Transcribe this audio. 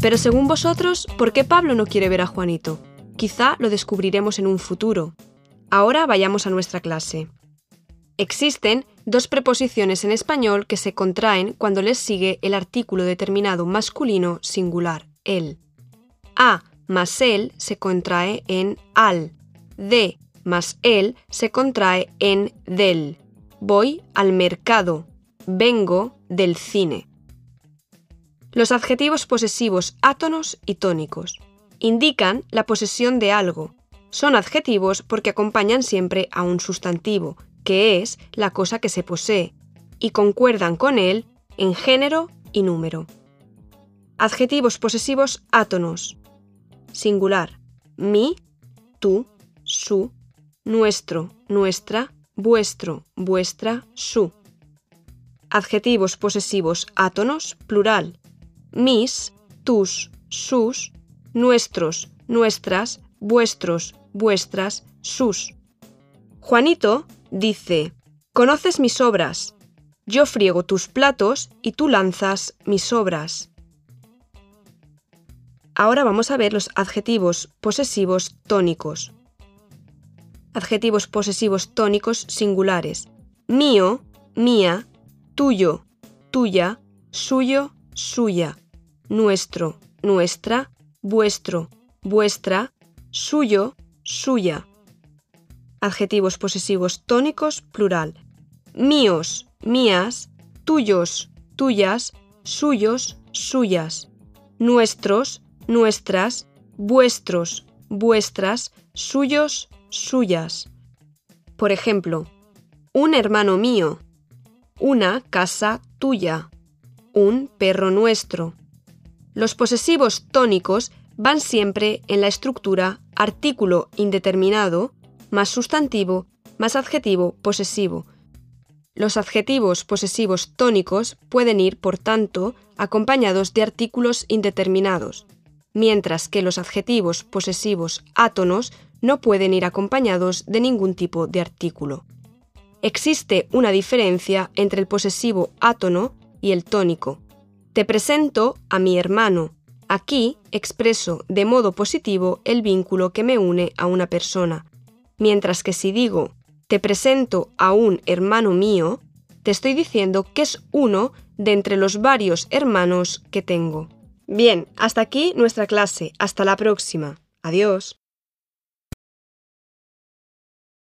Pero según vosotros, ¿por qué Pablo no quiere ver a Juanito? Quizá lo descubriremos en un futuro. Ahora vayamos a nuestra clase. Existen dos preposiciones en español que se contraen cuando les sigue el artículo determinado masculino singular, el. A más él se contrae en al. De más él se contrae en del. Voy al mercado. Vengo del cine. Los adjetivos posesivos átonos y tónicos indican la posesión de algo. Son adjetivos porque acompañan siempre a un sustantivo, que es la cosa que se posee, y concuerdan con él en género y número. Adjetivos posesivos átonos. Singular: mi, tú, su, nuestro, nuestra, vuestro, vuestra, su. Adjetivos posesivos átonos plural: mis, tus, sus, nuestros, nuestras, vuestros, vuestras, sus. Juanito dice: «Conoces mis obras. Yo friego tus platos y tú lanzas mis obras». Ahora vamos a ver los adjetivos posesivos tónicos. Adjetivos posesivos tónicos singulares: mío, mía, tuyo, tuya, suyo, suya, nuestro, nuestra, vuestro, vuestra, suyo, suya. Adjetivos posesivos tónicos plural: míos, mías, tuyos, tuyas, suyos, suyas, nuestros, nuestras, vuestros, vuestras, suyos, suyas. Por ejemplo, un hermano mío, una casa tuya, un perro nuestro. Los posesivos tónicos van siempre en la estructura artículo indeterminado más sustantivo más adjetivo posesivo. Los adjetivos posesivos tónicos pueden ir, por tanto, acompañados de artículos indeterminados, mientras que los adjetivos posesivos átonos no pueden ir acompañados de ningún tipo de artículo. Existe una diferencia entre el posesivo átono y el tónico. Te presento a mi hermano. Aquí expreso de modo positivo el vínculo que me une a una persona, mientras que si digo te presento a un hermano mío, te estoy diciendo que es uno de entre los varios hermanos que tengo. Bien, hasta aquí nuestra clase. Hasta la próxima. Adiós.